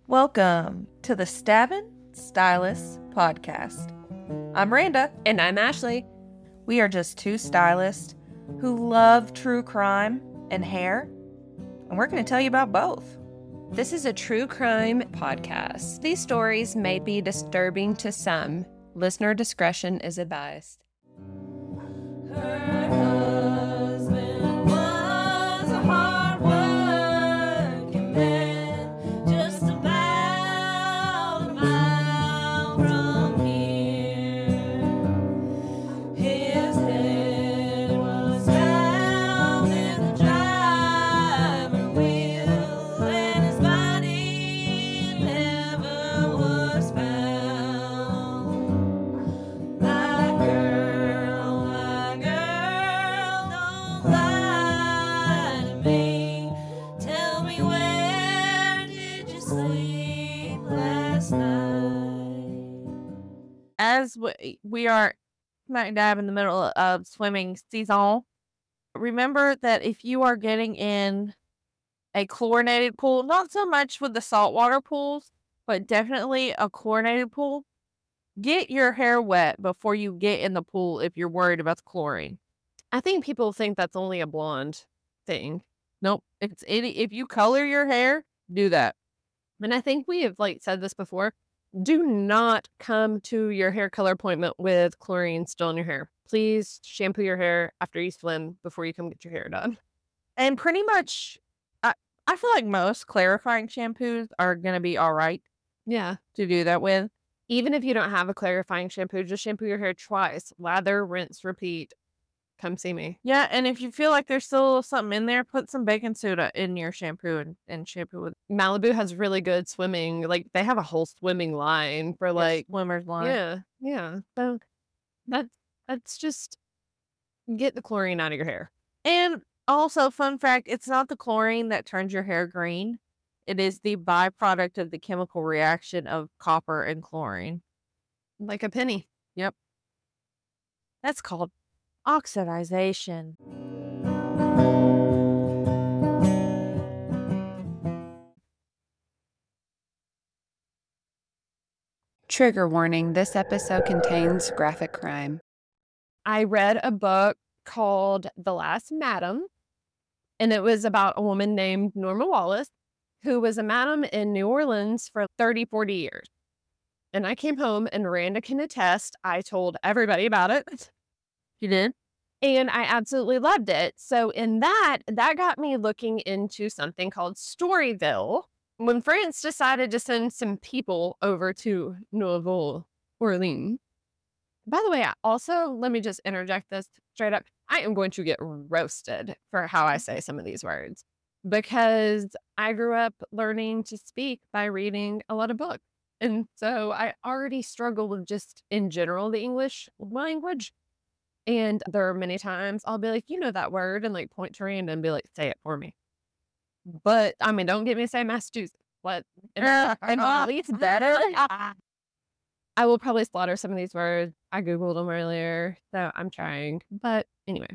Welcome to the Stabbin' Stylists podcast. I'm Randa. And I'm Ashley. We are just two stylists who love true crime and hair, and we're going to tell you about both. This is a true crime podcast. These stories may be disturbing to some. Listener discretion is advised. Her husband was a hard-working man, just about a mile from here. His head was found in the driver's wheel, and his body never was found. My girl, don't lie to me. Tell me, where did you sleep last night? As we are smack dab in the middle of swimming season, remember that if you are getting in a chlorinated pool, not so much with the saltwater pools, but definitely a chlorinated pool, get your hair wet before you get in the pool if you're worried about the chlorine. I think people think that's only a blonde thing. Nope. If you color your hair, do that. And I think we have said this before. Do not come to your hair color appointment with chlorine still in your hair. Please shampoo your hair after you swim before you come get your hair done. And pretty much, I feel like most clarifying shampoos are going to be all right Yeah. to do that with. Even if you don't have a clarifying shampoo, just shampoo your hair twice. Lather, rinse, repeat. Come see me. Yeah, and if you feel like there's still something in there, put some baking soda in your shampoo and shampoo with Malibu has really good swimming. They have a whole swimming line for swimmer's line. Yeah. So that's just get the chlorine out of your hair. And also, fun fact, it's not the chlorine that turns your hair green. It is the byproduct of the chemical reaction of copper and chlorine. Like a penny. Yep. That's called oxidization. Trigger warning, this episode contains graphic crime. I read a book called The Last Madam, and it was about a woman named Norma Wallace, who was a madam in New Orleans for 30, 40 years. And I came home, and Randa can attest, I told everybody about it. You did? And I absolutely loved it. So in that got me looking into something called Storyville. When France decided to send some people over to Nouvelle Orleans. By the way, let me just interject this straight up. I am going to get roasted for how I say some of these words because I grew up learning to speak by reading a lot of books. And so I already struggle with just in general the English language. And there are many times I'll be like, you know that word, and point to Randa and be like, say it for me. But I mean, don't get me to say Massachusetts. What? And at least better. I will probably slaughter some of these words. I Googled them earlier, so I'm trying. But anyway.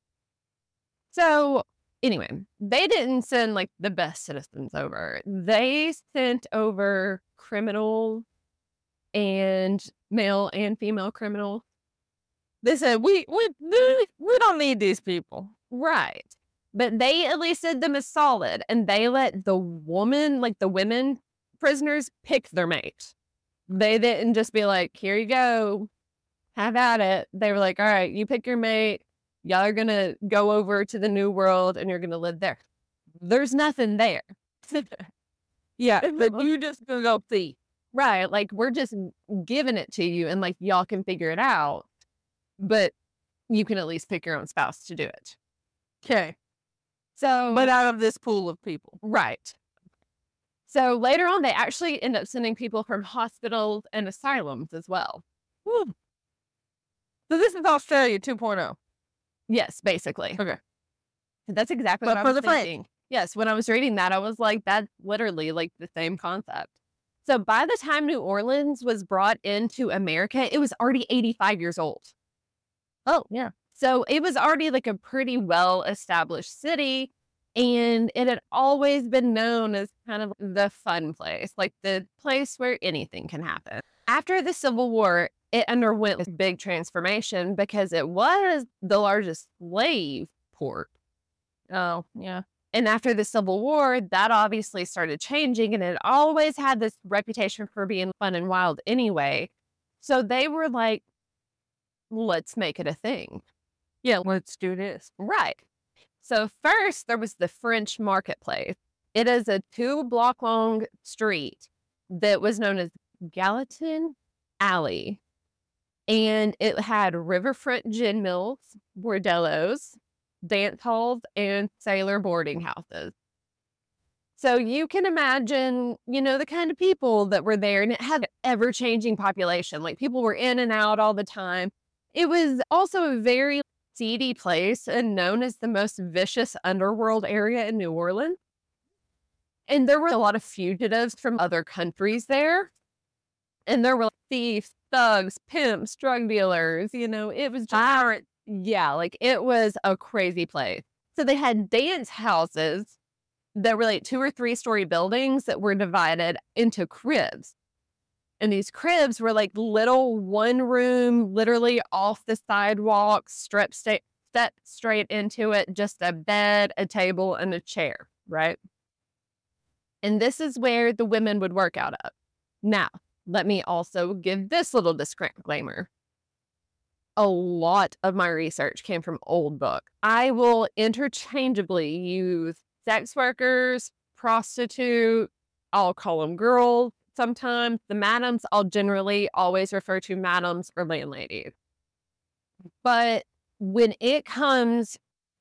They didn't send the best citizens over. They sent over criminals and male and female criminals. They said, we don't need these people. Right. But they at least did them as solid, and they let the women prisoners pick their mate. They didn't just be like, here you go, have at it. They were like, all right, you pick your mate. Y'all are going to go over to the new world, and you're going to live there. There's nothing there. Yeah, but you just going to go see. Right. We're just giving it to you, and y'all can figure it out. But you can at least pick your own spouse to do it. Okay. So, but out of this pool of people. Right. So later on, they actually end up sending people from hospitals and asylums as well. Woo. So this is Australia 2.0. Yes, basically. Okay. That's exactly what I was thinking. Yes, when I was reading that, I was like, that's literally the same concept. So by the time New Orleans was brought into America, it was already 85 years old. Oh, yeah. So it was already a pretty well-established city. And it had always been known as kind of the fun place, like the place where anything can happen. After the Civil War, it underwent a big transformation because it was the largest slave port. Oh, yeah. And after the Civil War, that obviously started changing, and it always had this reputation for being fun and wild anyway. So they were like, let's make it a thing. Yeah, let's do this. Right. So first, there was the French Marketplace. It is a 2-block-long street that was known as Gallatin Alley. And it had riverfront gin mills, bordellos, dance halls, and sailor boarding houses. So you can imagine, the kind of people that were there, and it had an ever-changing population. Like, people were in and out all the time. It was also a very seedy place and known as the most vicious underworld area in New Orleans. And there were a lot of fugitives from other countries there. And there were thieves, thugs, pimps, drug dealers, it was just Pirates. yeah, like it was a crazy place. So they had dance houses that were like 2 or 3 story buildings that were divided into cribs. And these cribs were like little 1 room, literally off the sidewalk, step straight into it, just a bed, a table, and a chair, right? And this is where the women would work out of. Now, let me also give this little disclaimer. A lot of my research came from old books. I will interchangeably use sex workers, prostitute, I'll call them girls sometimes. The madams, I'll generally always refer to madams or landladies. But when it comes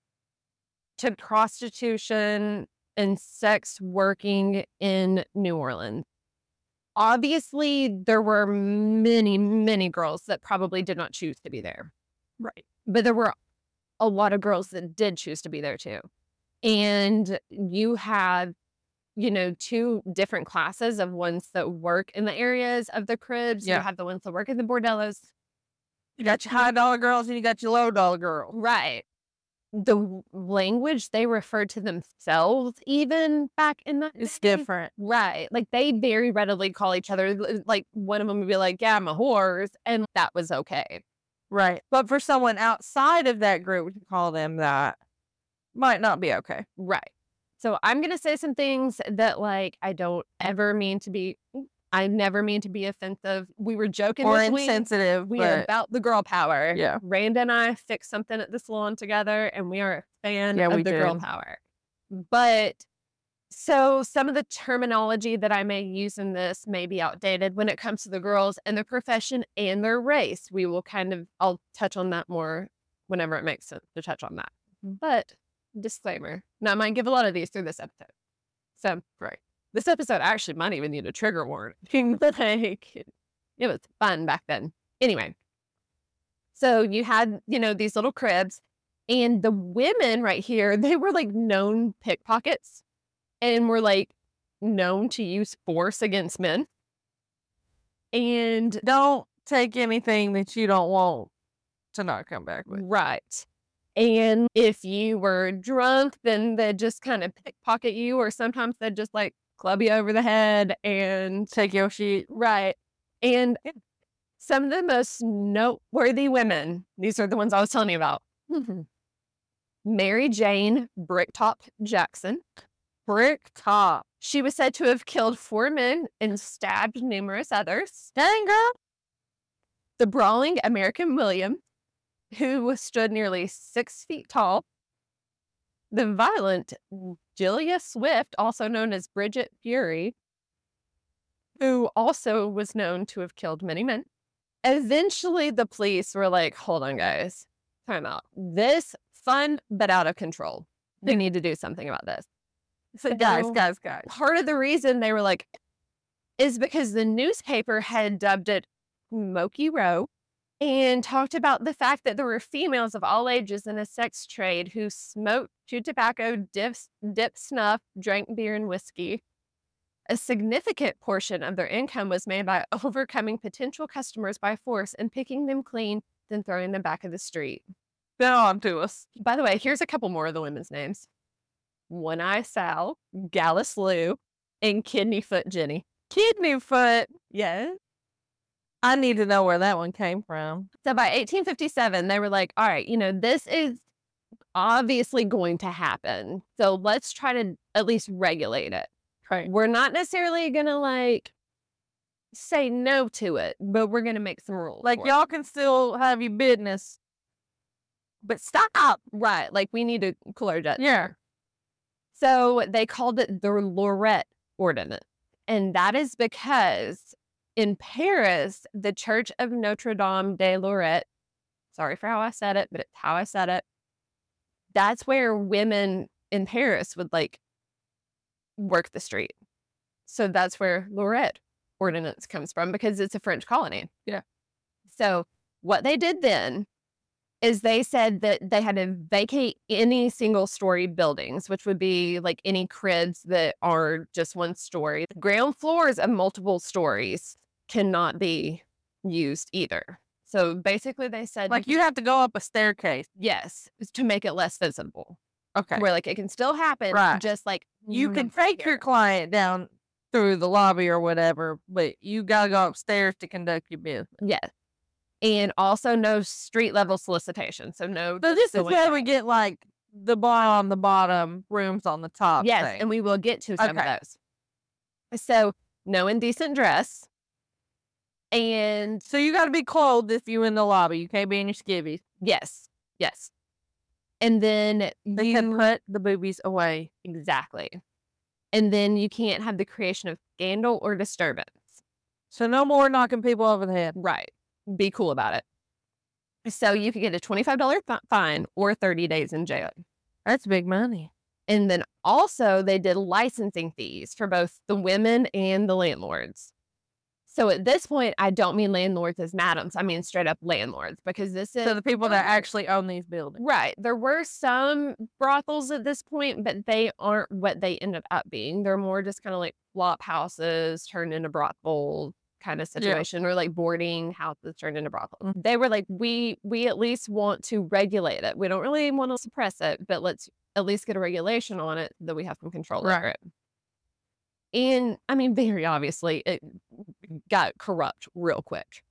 to prostitution and sex working in New Orleans, obviously, there were many, many girls that probably did not choose to be there. Right. But there were a lot of girls that did choose to be there too. And you have, 2 different classes of ones that work in the areas of the cribs. Yeah. You have the ones that work in the bordellos. You got your high dollar girls and you got your low dollar girls. Right. The language they referred to themselves even back in that It's day, different. right. Like they very readily call each other, like one of them would be like, yeah, I'm a whores. And that was okay. Right. But for someone outside of that group to call them that might not be okay. Right. So I'm going to say some things that I never mean to be offensive. We were joking Or this week. insensitive. We but are about the girl power. Yeah. Randa and I fixed something at the salon together, and we are a fan Yeah, of we the girl did. power. But so some of the terminology that I may use in this may be outdated when it comes to the girls and their profession and their race. We will I'll touch on that more whenever it makes sense to touch on that. But disclaimer, now I might give a lot of these through this episode. So, Right. this episode actually might even need a trigger warning. It was fun back then. Anyway, so you had, these little cribs, and the women right here, they were known pickpockets and were known to use force against men. And Don't take anything that you don't want to not come back with. right. And if you were drunk, then they'd just kind of pickpocket you, or sometimes they'd just club you over the head and Take your shit. right. And some of the most noteworthy women, these are the ones I was telling you about. Mary Jane Bricktop Jackson. Bricktop. She was said to have killed 4 men and stabbed numerous others. Dang, girl. The brawling American William, who stood nearly 6 feet tall. The violent Julia Swift, also known as Bridget Fury, who also was known to have killed many men. Eventually, the police were like, hold on, guys. Time out. This fun, but out of control. They need to do something about this. So guys. Part of the reason they were like, is because the newspaper had dubbed it Smoky Row and talked about the fact that there were females of all ages in a sex trade who smoked, chewed tobacco, dipped snuff, drank beer and whiskey. A significant portion of their income was made by overcoming potential customers by force and picking them clean, then throwing them back of the street. Been on to us. By the way, here's a couple more of the women's names. One Eye Sal, Gallus Lou, and Kidney Foot Jenny. Kidney foot. Yes. I need to know where that one came from. So by 1857, they were like, all right, this is obviously going to happen. So let's try to at least regulate it. Right. We're not necessarily going to say no to it, but we're going to make some rules. Like, for it. y'all can still have your business, but stop. Right. Like, we need to cool our jets. Yeah. So they called it the Lorette Ordinance. And that is because in Paris, the Church of Notre Dame de Lorette, sorry for how I said it, but it's how I said it. That's where women in Paris would work the street. So that's where Lorette Ordinance comes from, because it's a French colony. Yeah. So what they did then is they said that they had to vacate any single story buildings, which would be like any cribs that are just one story. Ground floors of multiple stories cannot be used either. So basically they said, Like, you have to go up a staircase. yes, to make it less visible. Okay. Where it can still happen, Right. just You can take your here. client down through the lobby or whatever, but you got to go upstairs to conduct your business. Yes. And also no street level solicitation. So no. So this is going where down. we get the bar on the bottom, rooms on the top. Yes, thing. and we will get to some of Okay. those. So no indecent dress. And So you got to be clothed if you in the lobby. You can't be in your skivvies. yes. And then They can put the boobies away. exactly. And then you can't have the creation of scandal or disturbance. So no more knocking people over the head. Right. Be cool about it. So you could get a $25 fine or 30 days in jail. That's big money. And then also they did licensing fees for both the women and the landlords. So at this point, I don't mean landlords as madams. I mean straight up landlords, because this is So the people that actually own these buildings. right. There were some brothels at this point, but they aren't what they ended up being. They're more just kind of like flop houses turned into brothel kind of situation, or boarding houses turned into brothels. They were like, we at least want to regulate it. We don't really want to suppress it, but let's at least get a regulation on it so that we have some control over Right. it. And I mean, very obviously, it got corrupt real quick.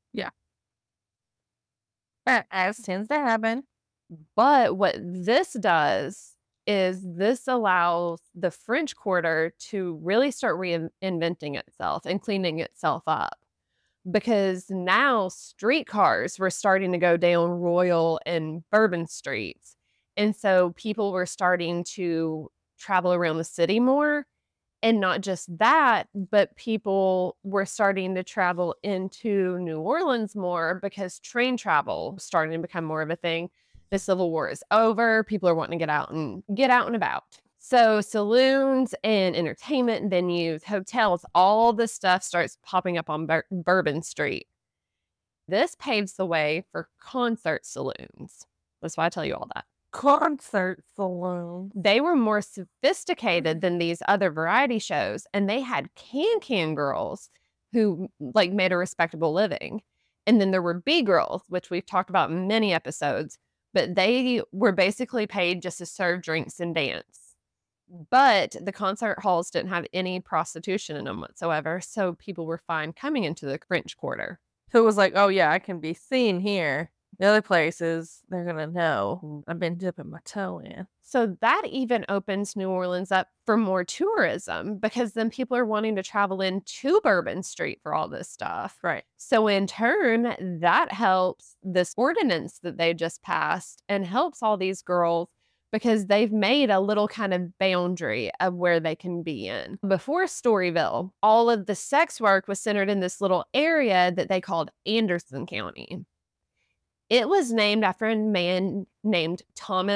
As tends to happen. But what this does is this allows the French Quarter to really start reinventing itself and cleaning itself up. Because now streetcars were starting to go down Royal and Bourbon streets. And so people were starting to travel around the city more. And not just that, but people were starting to travel into New Orleans more because train travel was starting to become more of a thing. The Civil War is over. People are wanting to get out and about. So saloons and entertainment venues, hotels, all this stuff starts popping up on Bourbon Street. This paves the way for concert saloons. That's why I tell you all that. Concert saloon. They were more sophisticated than these other variety shows, and they had can girls who made a respectable living. And then there were B girls, which we've talked about in many episodes, but they were basically paid just to serve drinks and dance. But the concert halls didn't have any prostitution in them whatsoever, so people were fine coming into the French Quarter. So it was like, oh yeah, I can be seen here. The other places, they're going to know I've been dipping my toe in. So that even opens New Orleans up for more tourism, because then people are wanting to travel into Bourbon Street for all this stuff. Right. So in turn, that helps this ordinance that they just passed and helps all these girls, because they've made a little kind of boundary of where they can be in. Before Storyville, all of the sex work was centered in this little area that they called Anderson County. It was named after a man named Tom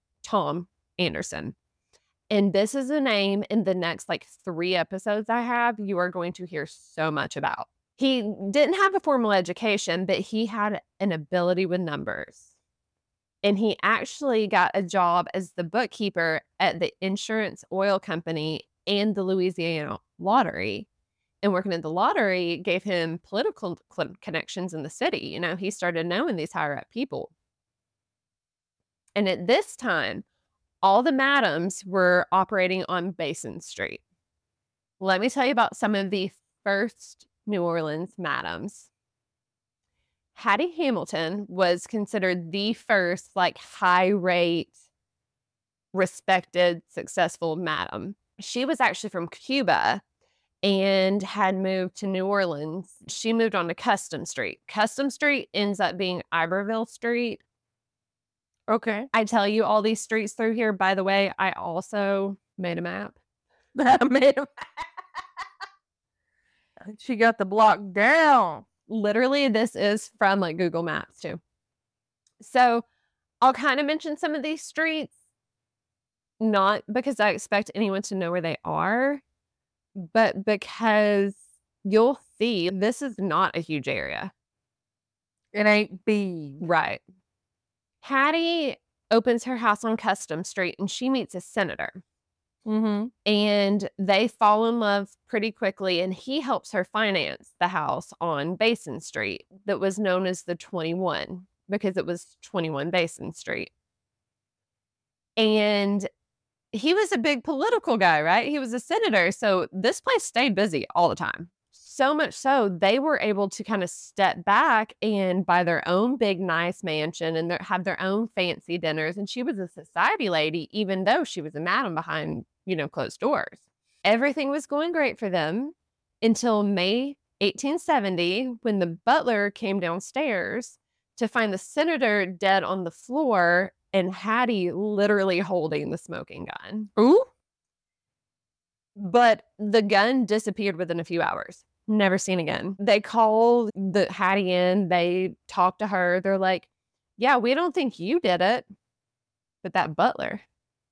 Anderson. And this is a name in the next 3 episodes I have, you are going to hear so much about. He didn't have a formal education, but he had an ability with numbers. And he actually got a job as the bookkeeper at the Insurance Oil Company and the Louisiana Lottery. And working at the lottery gave him political connections in the city. He started knowing these higher up people. And at this time, All the madams were operating on Basin Street. Let me tell you about some of the first New Orleans madams. Hattie Hamilton was considered the first high rate, respected, successful madam. She was actually from Cuba and had moved to New Orleans. She moved on to Custom Street. Custom Street ends up being Iberville Street. Okay. I tell you all these streets through here. By the way, I also made a map. I made him. She got the block down. Literally, this is from Google Maps too. So I'll kind of mention some of these streets, not because I expect anyone to know where they are, but because you'll see this is not a huge area. It ain't big. Right. Hattie opens her house on Custom Street and she meets a senator. Mm-hmm. And they fall in love pretty quickly, and he helps her finance the house on Basin Street that was known as the 21 because it was 21 Basin Street. And he was a big political guy, right? He was a senator, so this place stayed busy all the time. So much so, they were able to kind of step back and buy their own big, nice mansion and have their own fancy dinners. And she was a society lady, even though she was a madam behind closed doors. Everything was going great for them until May 1870, when the butler came downstairs to find the senator dead on the floor and Hattie literally holding the smoking gun. Ooh. But the gun disappeared within a few hours. Never seen again. They call the Hattie in. They talk to her. They're like, yeah, we don't think you did it, but that butler.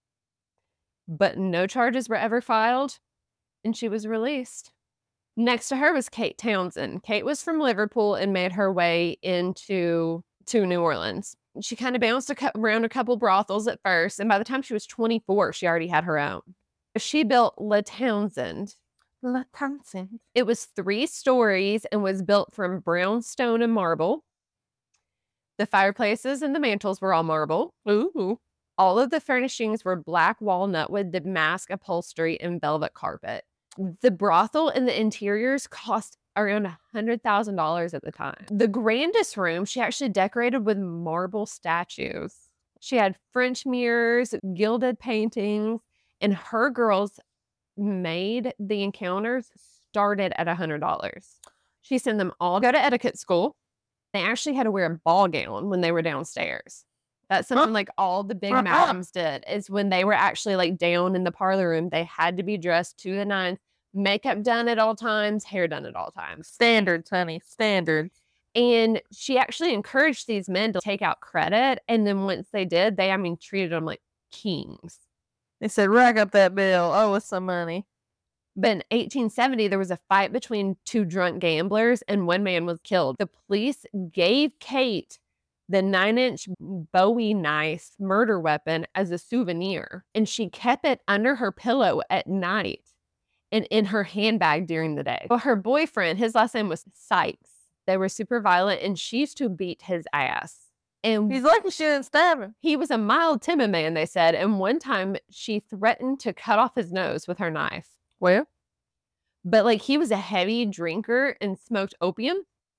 But no charges were ever filed, and she was released. Next to her was Kate Townsend. Kate was from Liverpool and made her way into New Orleans. She kind of bounced around a couple brothels at first, and by the time she was 24, she already had her own. She built La Townsend. La Townsend. It was 3 stories and was built from brown stone and marble. The fireplaces and the mantels were all marble. Ooh. All of the furnishings were black walnut with damask upholstery and velvet carpet. The brothel and the interiors cost around $100,000 at the time. The grandest room, she actually decorated with marble statues. She had French mirrors, gilded paintings, and her girls made the encounters started at $100. She sent them all go to etiquette school. They actually had to wear a ball gown when they were downstairs. That's something all the big madams did, is when they were actually down in the parlor room, they had to be dressed to the nines, makeup done at all times, hair done at all times. Standards, honey. Standards. And she actually encouraged these men to take out credit. And then once they did, they treated them like kings. They said, rack up that bill. Owe us some money. But in 1870, there was a fight between 2 drunk gamblers and one man was killed. The police gave Kate the 9-inch Bowie knife murder weapon as a souvenir, and she kept it under her pillow at night and in her handbag during the day. Well, her boyfriend, his last name was Sykes. They were super violent, and she used to beat his ass. And He's lucky she didn't stab him. he was a mild, timid man, they said, and one time she threatened to cut off his nose with her knife. Well, But he was a heavy drinker and smoked opium.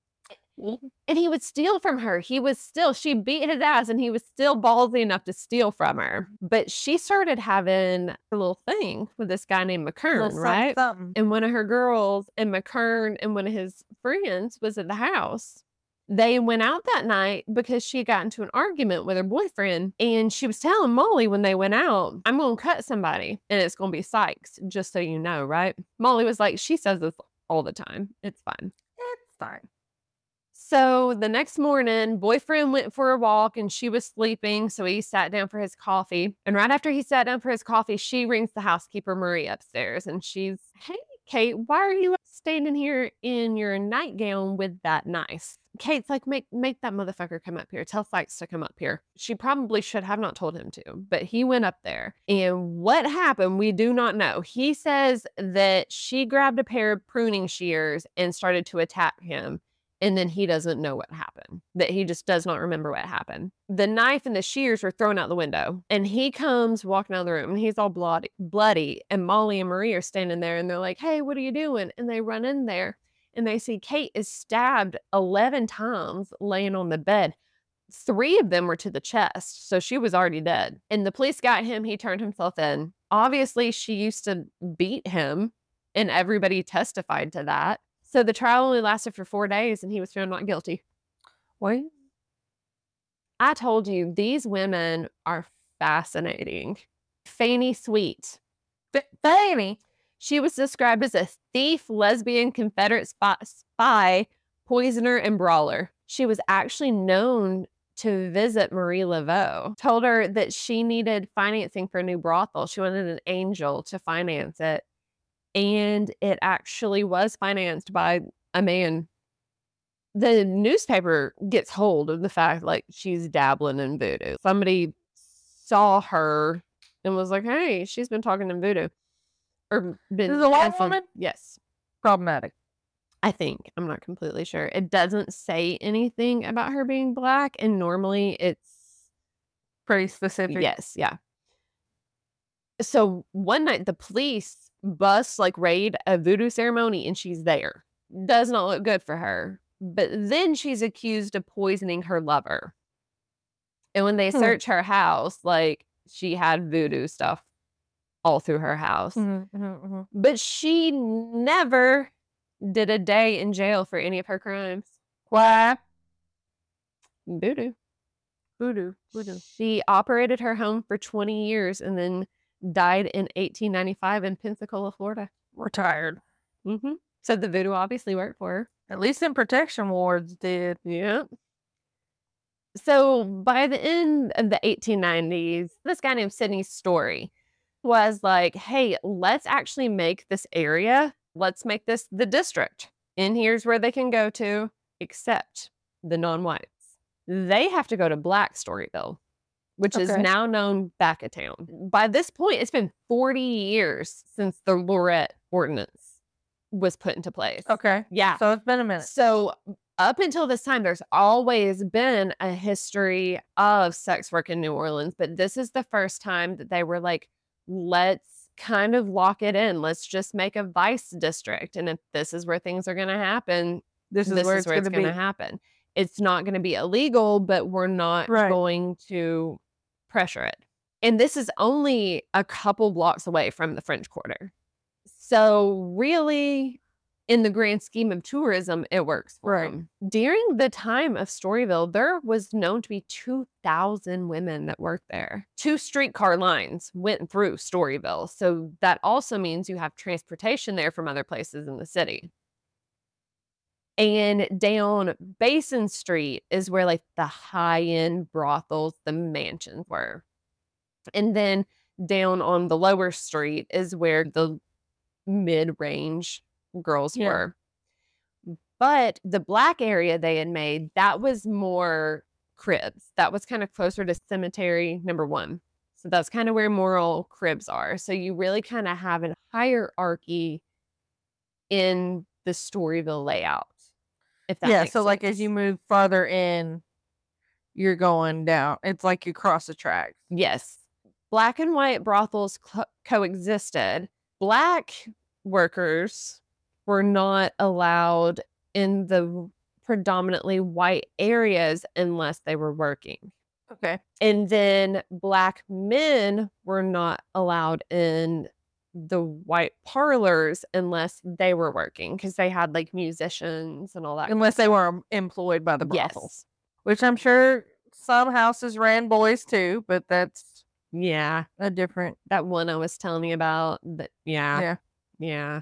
And he would steal from her. She beat his ass and he was still ballsy enough to steal from her. But she started having a little thing with this guy named McKern, right? Something. And one of her girls and McKern and one of his friends was at the house. They went out that night because she got into an argument with her boyfriend. And she was telling Molly when they went out, I'm going to cut somebody and it's going to be Sykes, just so you know, right? Molly was like, she says this all the time. It's fine. It's fine. So the next morning, boyfriend went for a walk and she was sleeping. So he sat down for his coffee. And right after he sat down for his coffee, she rings the housekeeper, Marie, upstairs. And she's, hey, Kate, why are you standing here in your nightgown with that knife? Kate's like, make that motherfucker come up here. Tell Sykes to come up here. She probably should have not told him to, but he went up there. And what happened, we do not know. He says that she grabbed a pair of pruning shears and started to attack him. And then he doesn't know what happened, that he just does not remember what happened. The knife and the shears were thrown out the window, and he comes walking out of the room, and he's all bloody. And Molly and Marie are standing there, and they're like, "Hey, what are you doing?" And they run in there, and they see Kate is stabbed 11 times laying on the bed. 3 of them were to the chest, so she was already dead. And the police got him. He turned himself in. Obviously, she used to beat him, and everybody testified to that. So the trial only lasted for 4 days, and he was found not guilty. Wait. I told you, these women are fascinating. Fanny Sweet. Fanny. She was described as a thief, lesbian, Confederate spy, poisoner, and brawler. She was actually known to visit Marie Laveau, told her that she needed financing for a new brothel. She wanted an angel to finance it. And it actually was financed by a man. The newspaper gets hold of the fact, like, she's dabbling in voodoo. Somebody saw her and was like, "Hey, she's been talking in voodoo." Or been This is a white dancing. woman? Yes. Problematic. I think. I'm not completely sure. It doesn't say anything about her being black, and normally it's Pretty specific. yes, yeah. So one night the police raid a voodoo ceremony, and she's there. Does not look good for her. But then she's accused of poisoning her lover. And when they search her house, like, she had voodoo stuff all through her house. But she never did a day in jail for any of her crimes. Why? Voodoo. Voodoo. She operated her home for 20 years and then died in 1895 in Pensacola, Florida. Retired. So the voodoo obviously worked for her. At least in protection wards did. Yeah. So by the end of the 1890s, this guy named Sidney Story was like, "Hey, let's actually make this area. Let's make this the district. And here's where they can go to, except the non-whites. They have to go to Black Storyville, which is Okay. now known back of town. By this point, it's been 40 years since the Lorette Ordinance was put into place. Okay. Yeah. So it's been a minute. So up until this time, there's always been a history of sex work in New Orleans, but this is the first time that they were like, let's kind of lock it in. Let's just make a vice district. And if this is where things are going to happen, This is where it's going to going be. to happen. It's not going to be illegal, but we're not Right. going to pressure it. And this is only a couple blocks away from the French Quarter. So really, in the grand scheme of tourism, it works for Right. them. During the time of Storyville, there was known to be 2,000 women that worked there. 2 streetcar lines went through Storyville. So that also means you have transportation there from other places in the city. And down Basin Street is where like the high-end brothels, the mansions were. And then down on the lower street is where the mid-range girls Yeah. were. But the black area they had made, that was more cribs. That was kind of closer to Cemetery Number 1. So that's kind of where moral cribs are. So you really kind of have a hierarchy in the Storyville layout. If that Yeah. makes So like as sense. you move farther in, you're going down. It's like you cross the tracks. Yes. Black and white brothels coexisted. Black workers were not allowed in the predominantly white areas unless they were working. Okay. And then black men were not allowed in the white parlors unless they were working because they had like musicians and all that. Unless they were employed by the Yes. brothels, which I'm sure some houses ran boys too, but that's Yeah. a different. That one I was telling you about. Yeah. Yeah.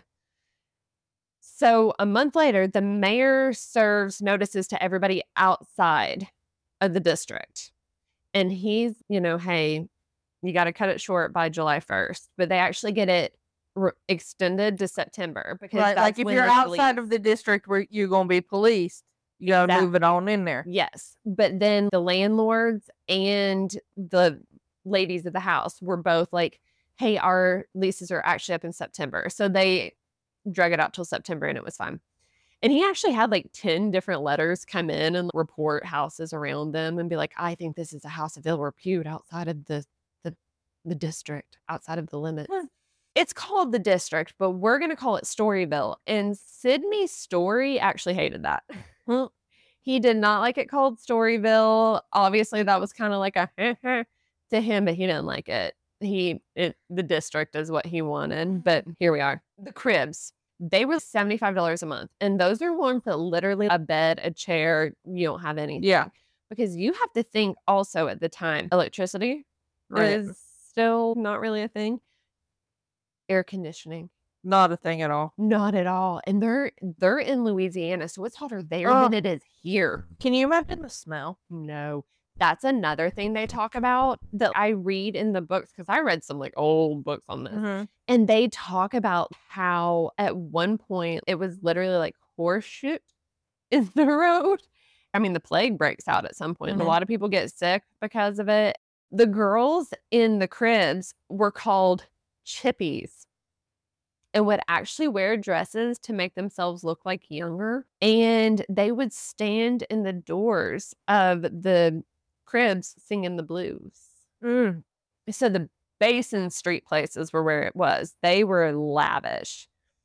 So a month later, the mayor serves notices to everybody outside of the district. And he's, hey, you got to cut it short by July 1st. But they actually get it extended to September because Right. that's Like if when you're the outside police- of the district where you're going to be policed, you got to Exactly. move it on in there. Yes. But then the landlords and the ladies of the house were both like, hey, our leases are actually up in September. So they drug it out till September and it was fine. And he actually had like 10 different letters come in and report houses around them and be like, I think this is a house of ill repute outside of the district, outside of the limits. It's called the district, but we're going to call it Storyville. And Sydney Story actually hated that. He did not like it called Storyville. Obviously, that was kind of like a to him, but he didn't like it. The district is what he wanted, but here we are. The cribs, they were $75 a month, and those are ones that literally a bed, a chair, you don't have anything. Yeah. Because you have to think also at the time, electricity Right. is still not really a thing. Air conditioning, Not a thing at all. not at all. And they're in Louisiana, so it's hotter there Oh. than it is here. Can you imagine the smell? No. That's another thing they talk about that I read in the books, because I read some like old books on this. And they talk about how at one point it was literally like horseshit in the road. I mean, the plague breaks out at some point. And a Mhm. lot of people get sick because of it. The girls in the cribs were called chippies and would actually wear dresses to make themselves look like younger. And they would stand in the doors of the cribs singing the blues. Mm. So the Basin Street places were where it was. They were lavish.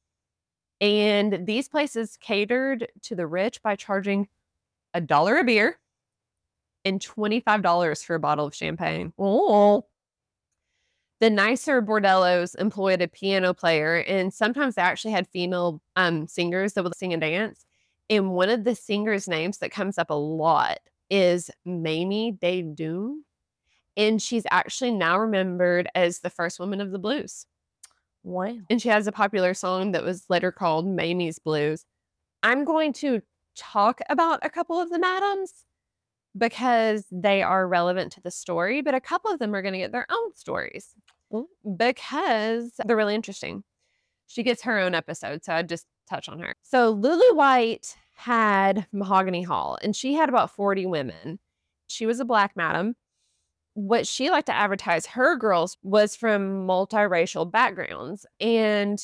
And these places catered to the rich by charging $1 a beer and $25 for a bottle of champagne. Oh. The nicer bordellos employed a piano player, and sometimes they actually had female singers that would sing and dance. And one of the singers' names that comes up a lot is Mamie Day Doon. And she's actually now remembered as the first woman of the blues. Wow. And she has a popular song that was later called Mamie's Blues. I'm going to talk about a couple of the madams because they are relevant to the story, but a couple of them are going to get their own stories because they're really interesting. She gets her own episode, so I'd just touch on her. So Lulu White had Mahogany Hall, and she had about 40 women. She was a black madam. What she liked to advertise her girls was from multiracial backgrounds. And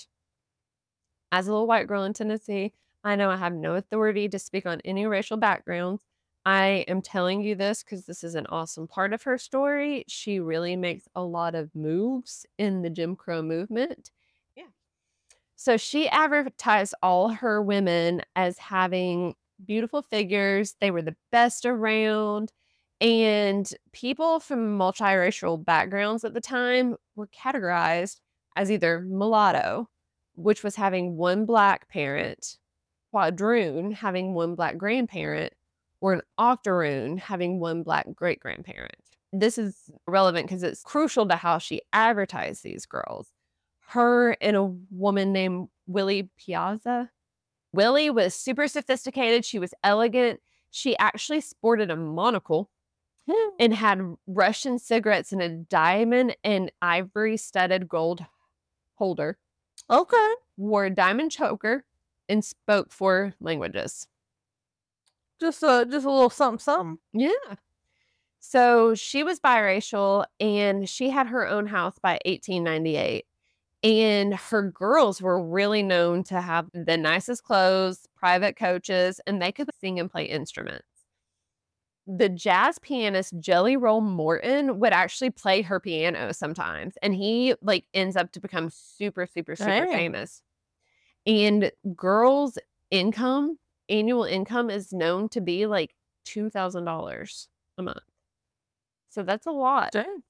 as a little white girl in Tennessee, I know I have no authority to speak on any racial backgrounds. I am telling you this because this is an awesome part of her story. She really makes a lot of moves in the Jim Crow movement. Yeah. So she advertised all her women as having beautiful figures. They were the best around. And people from multiracial backgrounds at the time were categorized as either mulatto, which was having one black parent, quadroon, having one black grandparent, or an octoroon, having one black great-grandparent. This is relevant because it's crucial to how she advertised these girls. Her and a woman named Willie Piazza. Willie was super sophisticated. She was elegant. She actually sported a monocle and had Russian cigarettes in a diamond and ivory studded gold holder, Okay. wore a diamond choker, and spoke 4 languages. Just a little something something. Yeah. So she was biracial, and she had her own house by 1898. And her girls were really known to have the nicest clothes, private coaches, and they could sing and play instruments. The jazz pianist Jelly Roll Morton would actually play her piano sometimes, and he like ends up to become super, super, super Dang. famous. And girls' income, annual income, is known to be like $2,000 a month. So that's a lot. Dang.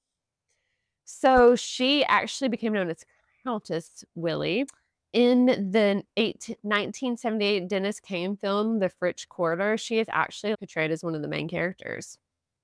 So she actually became known as Countess Willie. In the 1978 Dennis Kane film, The Fritch Quarter, she is actually portrayed as one of the main characters.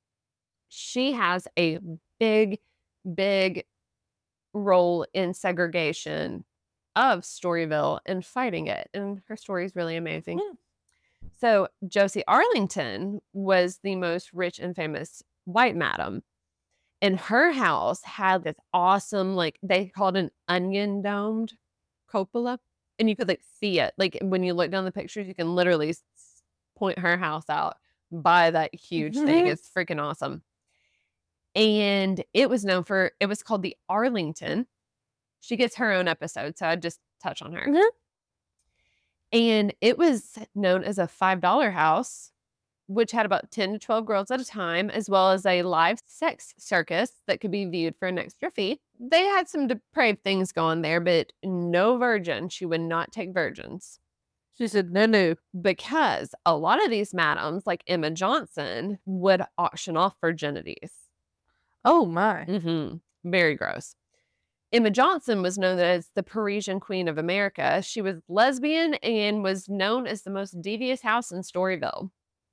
She has a big, big role in segregation of Storyville and fighting it. And her story is really amazing. So Josie Arlington was the most rich and famous white madam. And her house had this awesome, like they called an onion domed cupola. And you could like see it. Like when you look down the pictures, you can literally point her house out by that huge thing. It's freaking awesome. And it was known for, it was called the Arlington. She gets her own episode, so I'd just touch on her. And it was known as a $5 house, which had about 10 to 12 girls at a time, as well as a live sex circus that could be viewed for an extra fee. They had some depraved things going there, but no virgin. She would not take virgins. She said, no. Because a lot of these madams, like Emma Johnson, would auction off virginities. Oh, my. Very gross. Emma Johnson was known as the Parisian Queen of America. She was lesbian and was known as the most devious house in Storyville.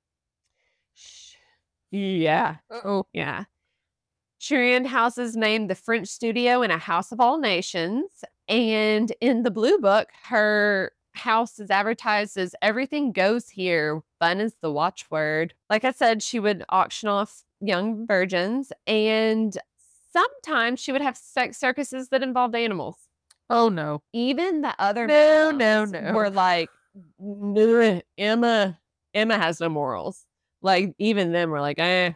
Yeah. Oh, Yeah. She ran houses named the French Studio and a House of All Nations. And in the Blue Book, her house is advertised as everything goes here. Fun is the watchword. Like I said, she would auction off young virgins, and sometimes she would have sex circuses that involved animals. oh no. Even the other No, madams no. were like, "Nah, Emma has no morals." Like, even them were like, eh.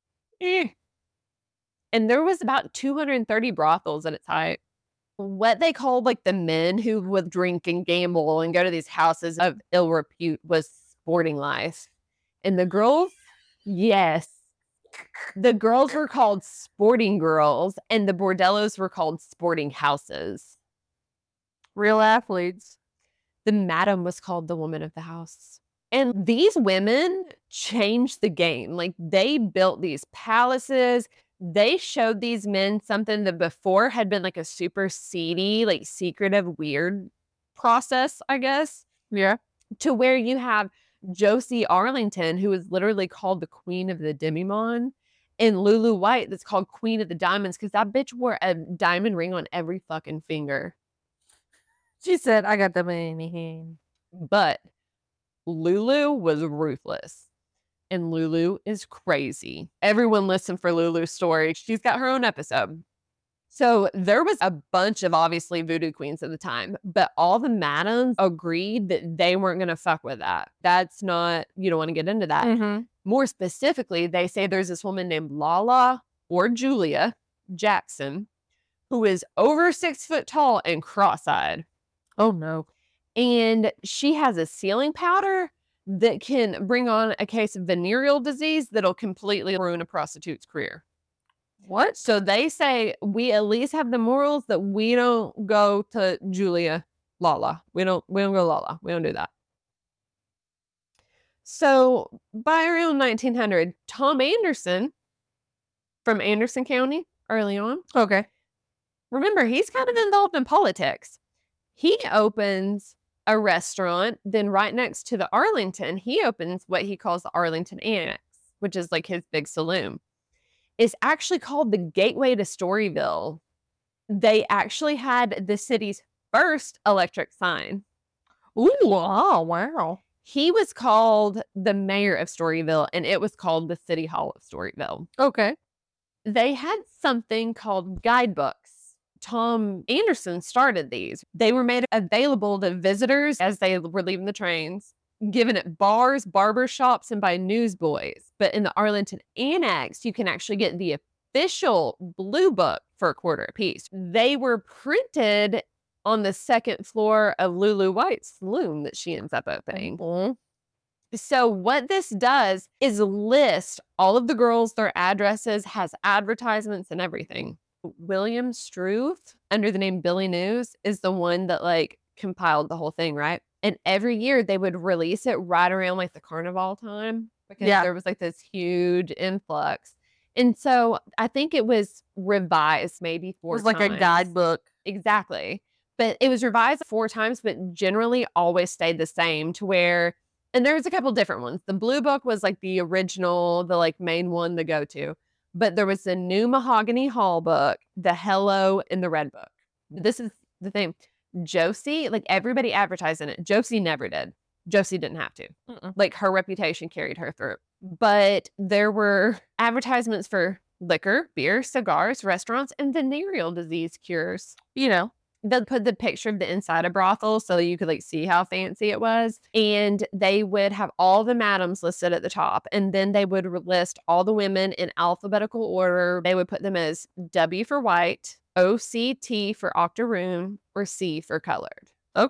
And there was about 230 brothels at its height. What they called like the men who would drink and gamble and go to these houses of ill repute was sporting life. And the girls, yes, the girls were called sporting girls and the bordellos were called sporting houses. Real athletes. The madam was called the woman of the house. And these women changed the game. Like, they built these palaces. They showed these men something that before had been like a super seedy, like secretive, weird process, I guess, Yeah. to where you have Josie Arlington, who is literally called the Queen of the Demi-Monde, and Lulu White, that's called Queen of the Diamonds, because that bitch wore a diamond ring on every fucking finger. She said, I got the money. But Lulu was ruthless. And Lulu is crazy. Everyone listen for Lulu's story. She's got her own episode. So there was a bunch of obviously voodoo queens at the time, but all the madams agreed that they weren't going to fuck with that. That's not, you don't want to get into that. Mm-hmm. More specifically, they say there's this woman named Lala or Julia Jackson who is over 6 foot tall and cross-eyed. Oh no. And she has a sealing powder that can bring on a case of venereal disease that'll completely ruin a prostitute's career. What? So they say we at least have the morals that we don't go to Julia Lala. We don't go Lala. We don't do that. So by around 1900, Tom Anderson from Anderson County early on, Okay. remember, he's kind of involved in politics. He opens a restaurant, then right next to the Arlington, he opens what he calls the Arlington Annex, which is like his big saloon. It's actually called the Gateway to Storyville. They actually had the city's first electric sign. Ooh, oh, wow. He was called the mayor of Storyville, and it was called the City Hall of Storyville. Okay. They had something called guidebooks. Tom Anderson started these. They were made available to visitors as they were leaving the trains, given at bars, barber shops, and by newsboys. But in the Arlington Annex, you can actually get the official Blue Book for a quarter apiece. They were printed on the second floor of Lulu White's saloon that she ends up opening. Mm-hmm. So what this does is list all of the girls, their addresses, has advertisements and everything. William Struve, under the name Billy News, is the one that like compiled the whole thing, right? And every year they would release it right around like the carnival time because Yeah. there was like this huge influx. And so I think it was revised maybe It 4 was like a times. guidebook. Exactly. But it was revised 4 times, but generally always stayed the same to where, and there was a couple different ones. The Blue Book was like the original, the like main one to go to. But there was the New Mahogany Hall book, the Hello, and the Red Book. This is the thing. Josie, like everybody advertised in it. Josie never did. Josie didn't have to. Mm-mm. Like her reputation carried her through. But there were advertisements for liquor, beer, cigars, restaurants, and venereal disease cures. You know. They'd put the picture of the inside of brothel so you could like see how fancy it was. And they would have all the madams listed at the top. And then they would list all the women in alphabetical order. They would put them as W for white, OCT for octoroon, or C for colored. Okay.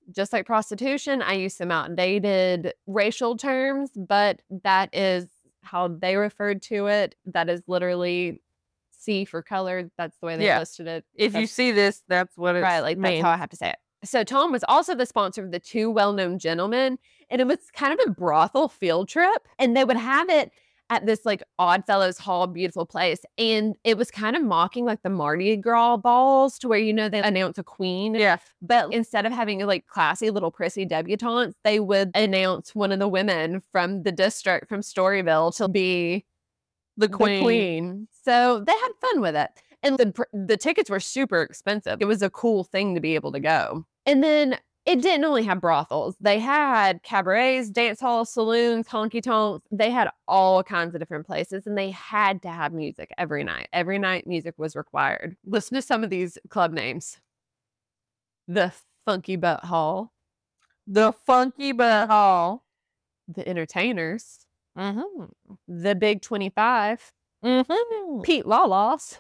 just like prostitution, I use some outdated racial terms, but that is how they referred to it. That is literally C for color. That's the way they Yeah. listed it. If you That's- see this, that's what it's right, like that's how I have to say it. So Tom was also the sponsor of the two well-known gentlemen, and it was kind of a brothel field trip, and they would have it at this like Oddfellows Hall, beautiful place, and it was kind of mocking like the Mardi Gras balls, to where they announce a queen, Yeah. but instead of having like classy little prissy debutantes, they would announce one of the women from the district from Storyville to be The the queen. queen. So they had fun with it. And the tickets were super expensive. It was a cool thing to be able to go. And then it didn't only have brothels. They had cabarets, dance halls, saloons, honky tonks. They had all kinds of different places, and they had to have music every night. Every night music was required. Listen to some of these club names. The Funky Butt Hall, The Funky Butt Hall. the Entertainers, Mm-hmm. the Big 25, Mm-hmm. Pete Lawless,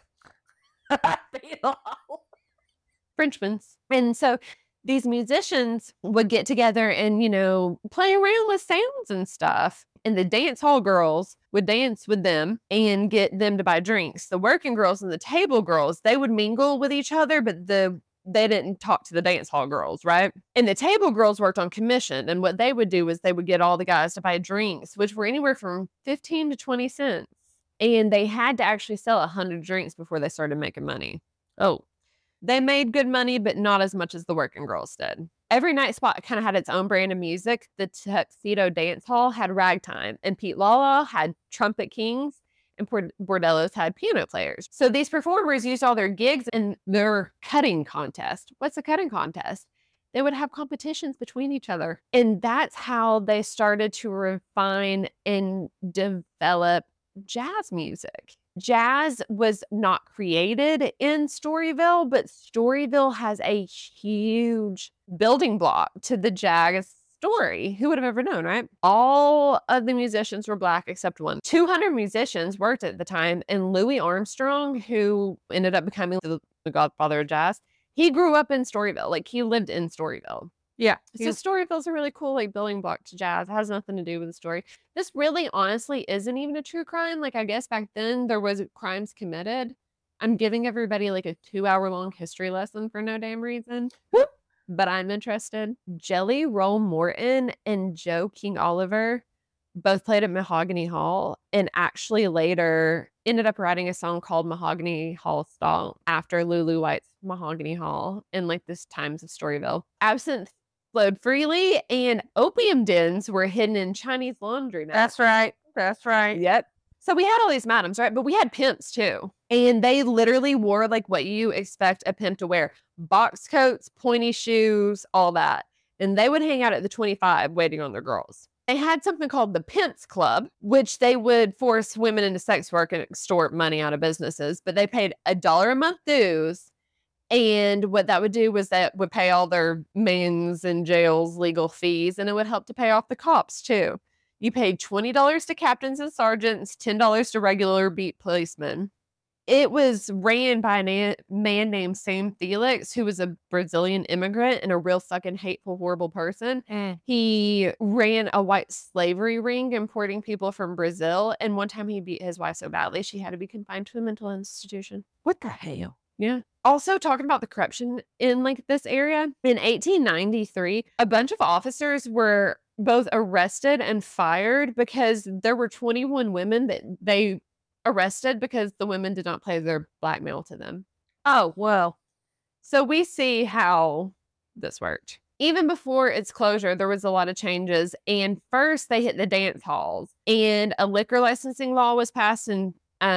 Frenchman's. And so these musicians would get together and, play around with sounds and stuff. And the dance hall girls would dance with them and get them to buy drinks. The working girls and the table girls, they would mingle with each other, but they didn't talk to the dance hall girls, right? And the table girls worked on commission. And what they would do is they would get all the guys to buy drinks, which were anywhere from 15 to 20 cents. And they had to actually sell 100 drinks before they started making money. Oh. They made good money, but not as much as the working girls did. Every night spot kind of had its own brand of music. The Tuxedo Dance Hall had ragtime, and Pete Lala had trumpet kings, and Bordellos had piano players. So these performers used all their gigs in their cutting contest. What's a cutting contest? They would have competitions between each other. And that's how they started to refine and develop jazz music. Jazz was not created in Storyville, but Storyville has a huge building block to the jazz story. Who would have ever known, right? All of the musicians were Black except one. 200 musicians worked at the time, and Louis Armstrong, who ended up becoming the godfather of jazz, he grew up in Storyville. Like, he lived in Storyville. Yeah. So Storyville's a really cool building block to jazz. It has nothing to do with the story. This really honestly isn't even a true crime. Like, I guess back then there was crimes committed. I'm giving everybody like a 2-hour-long history lesson for no damn reason. But I'm interested. Jelly Roll Morton and Joe King Oliver both played at Mahogany Hall, and actually later ended up writing a song called Mahogany Hall Stomp after Lulu White's Mahogany Hall in like this times of Storyville. Absinthe flowed freely, and opium dens were hidden in Chinese laundromats. That's right. That's right. Yep. So we had all these madams, right? But we had pimps too. And they literally wore like what you expect a pimp to wear. Box coats, pointy shoes, all that. And they would hang out at the 25 waiting on their girls. They had something called the Pimps Club, which they would force women into sex work and extort money out of businesses. But they paid $1 a month dues. And what that would do was that would pay all their men's and jails legal fees, and it would help to pay off the cops too. You paid $20 to captains and sergeants, $10 to regular beat policemen. It was ran by a man named Sam Felix, who was a Brazilian immigrant and a real fucking hateful, horrible person. He ran a white slavery ring importing people from Brazil. And one time he beat his wife so badly, she had to be confined to a mental institution. What the hell? Yeah. Also, talking about the corruption in like this area, in 1893, a bunch of officers were both arrested and fired because there were 21 women that they arrested because the women did not pay their blackmail to them. Oh, well. So we see how this worked. Even before its closure, there was a lot of changes. And first, they hit the dance halls, and a liquor licensing law was passed in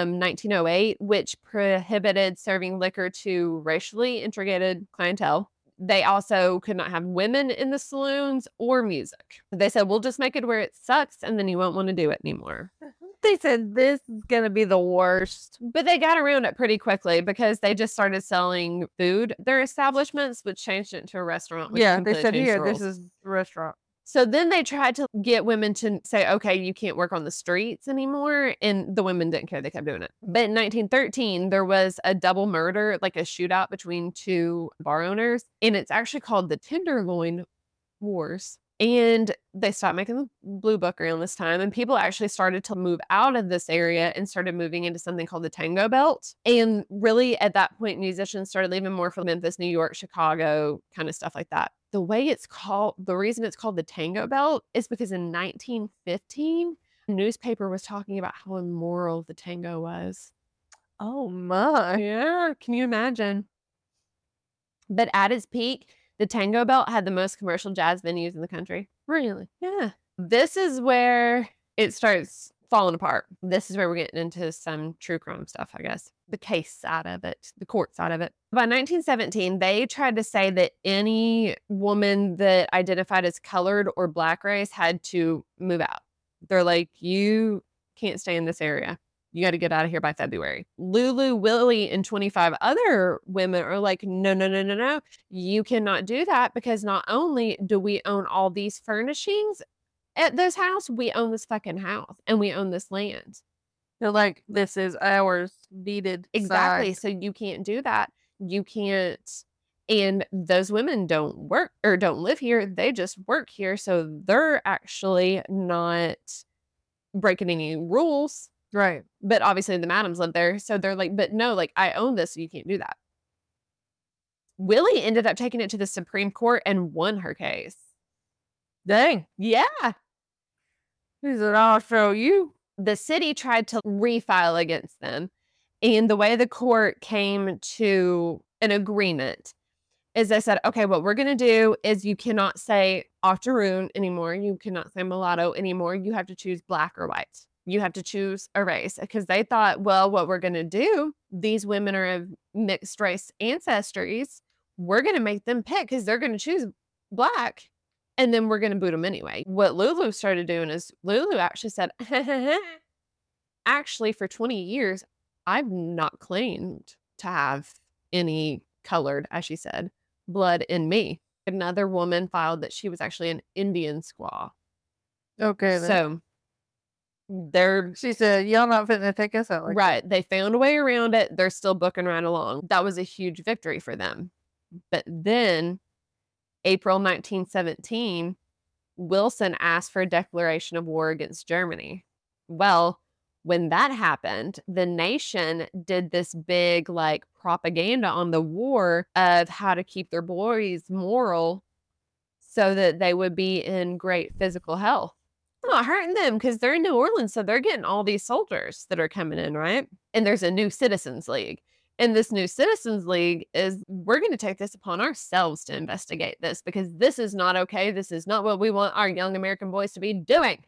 1908, which prohibited serving liquor to racially integrated clientele. They also could not have women in the saloons or music. They said, we'll just make it where it sucks, and then you won't want to do it anymore. They said this is going to be the worst. But they got around it pretty quickly because they just started selling food. Their establishments, which changed it to a restaurant. Which Yeah, they completely said, changed here, the this rules. is the restaurant. So then they tried to get women to say, okay, you can't work on the streets anymore. And the women didn't care. They kept doing it. But in 1913, there was a double murder, like a shootout between two bar owners. And it's actually called the Tenderloin wars. And they stopped making the Blue Book around this time. And people actually started to move out of this area and started moving into something called the Tango Belt. And really, at that point, musicians started leaving more for Memphis, New York, Chicago, kind of stuff like that. The reason it's called the Tango Belt is because in 1915, a newspaper was talking about how immoral the tango was. Oh my. Yeah, can you imagine? But at its peak, the Tango Belt had the most commercial jazz venues in the country. Really? Yeah. This is where it starts falling apart. This is where we're getting into some true crime stuff, I guess. The case side of it, the court side of it. By 1917, they tried to say that any woman that identified as colored or black race had to move out. They're like, you can't stay in this area. You got to get out of here by February. Lulu, Willie, and 25 other women are like, no. You cannot do that because not only do we own all these furnishings at this house, we own this fucking house and we own this land. They're like, this is ours, deeded. Exactly. side. So you can't do that. You can't. And those women don't work or don't live here. They just work here. So they're actually not breaking any rules. Right. But obviously the madams live there. So they're like, but no, like I own this. So you can't do that. Willie ended up taking it to the Supreme Court and won her case. Dang. Yeah. He said, I'll show you. The city tried to refile against them. And the way the court came to an agreement is they said, okay, what we're going to do is you cannot say octoroon anymore. You cannot say mulatto anymore. You have to choose black or white. You have to choose a race because they thought, well, what we're going to do, these women are of mixed race ancestries. We're going to make them pick because they're going to choose black. And then we're going to boot them anyway. What Lulu started doing is Lulu actually said, actually, for 20 years, I've not claimed to have any colored, as she said, blood in me. Another woman filed that she was actually an Indian squaw. Okay. Then. So they're She said, y'all not fitting to take us out. Like right. They found a way around it. They're still booking right along. That was a huge victory for them. But then April 1917, Wilson asked for a declaration of war against Germany. Well, when that happened, the nation did this big like propaganda on the war of how to keep their boys moral so that they would be in great physical health. It's not hurting them because they're in New Orleans, so they're getting all these soldiers that are coming in, right? And there's a new Citizens League. And this new Citizens League is, we're going to take this upon ourselves to investigate this because this is not okay. This is not what we want our young American boys to be doing.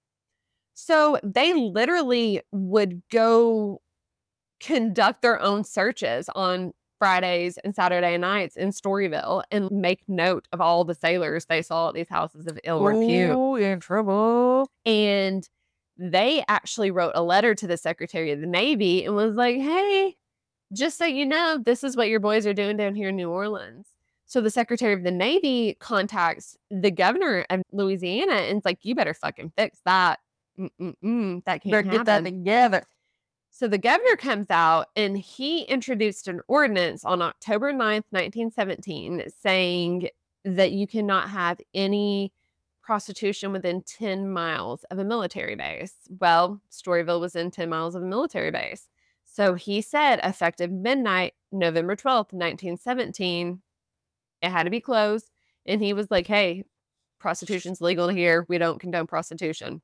So they literally would go conduct their own searches on Fridays and Saturday nights in Storyville and make note of all the sailors they saw at these houses of ill repute. oh, you're in trouble. And they actually wrote a letter to the Secretary of the Navy and was like, hey, just so you know, this is what your boys are doing down here in New Orleans. So the Secretary of the Navy contacts the governor of Louisiana and it's like, you better fucking fix that. That can't Better happen. get that together. So the governor comes out and he introduced an ordinance on October 9th, 1917, saying that you cannot have any prostitution within 10 miles of a military base. Well, Storyville was in 10 miles of a military base. So he said, effective midnight, November 12th, 1917, it had to be closed. And he was like, hey, prostitution's legal here. We don't condone prostitution.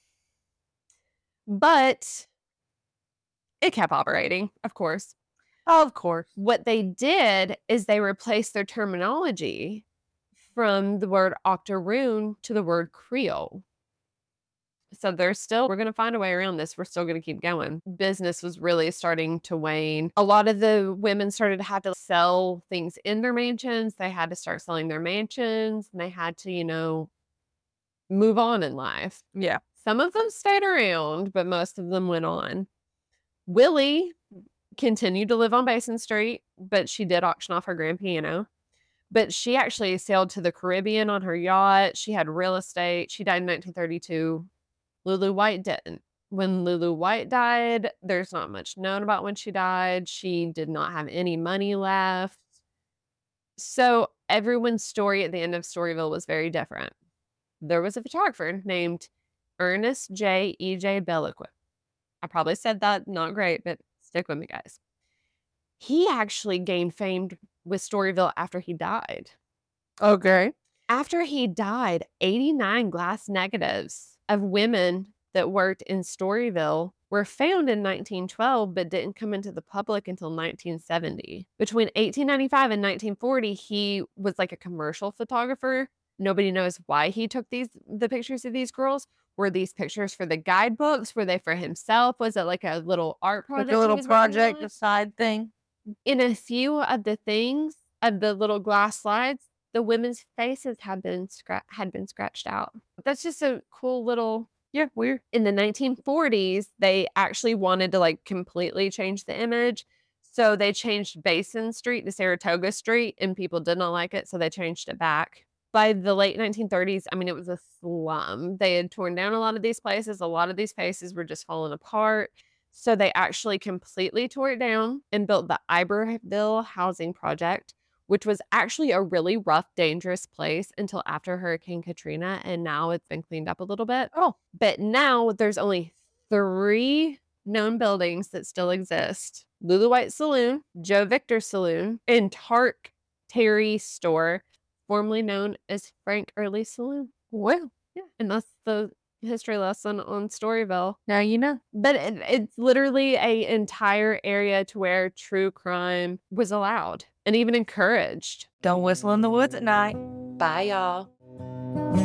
But it kept operating, of course. Of course. What they did is they replaced their terminology from the word octoroon to the word Creole. So we're going to find a way around this. We're still going to keep going. Business was really starting to wane. A lot of the women started to have to sell things in their mansions. They had to start selling their mansions and they had to, move on in life. Yeah. Some of them stayed around, but most of them went on. Willie continued to live on Basin Street, but she did auction off her grand piano. But she actually sailed to the Caribbean on her yacht. She had real estate. She died in 1932. Lulu White didn't. When Lulu White died, there's not much known about when she died. She did not have any money left. So everyone's story at the end of Storyville was very different. There was a photographer named Ernest J. E.J. Belliquin. I probably said that not great, but stick with me, guys. He actually gained fame with Storyville after he died. Okay. After he died, 89 glass negatives of women that worked in Storyville were found in 1912 but didn't come into the public until 1970. Between 1895 and 1940, he was like a commercial photographer. Nobody knows why he took the pictures of these girls. Were these pictures for the guidebooks? Were they for himself? Was it like a little art project? Like a he little was working project, on? a side thing. In a few of the things of the little glass slides, the women's faces had been scratched out. That's just a cool little. Yeah, weird. In the 1940s, they actually wanted to like completely change the image. So they changed Basin Street to Saratoga Street, and people did not like it. So they changed it back. By the late 1930s, I mean, it was a slum. They had torn down a lot of these places. A lot of these faces were just falling apart. So they actually completely tore it down and built the Iberville Housing Project, which was actually a really rough, dangerous place until after Hurricane Katrina. And now it's been cleaned up a little bit. Oh. But now there's only 3 known buildings that still exist. Lulu White Saloon, Joe Victor Saloon, and Tark Terry Store, formerly known as Frank Early Saloon. Well, Yeah. And that's the history lesson on Storyville. now you know. But it's literally a entire area to where true crime was allowed and even encouraged. Don't whistle in the woods at night. Bye, y'all.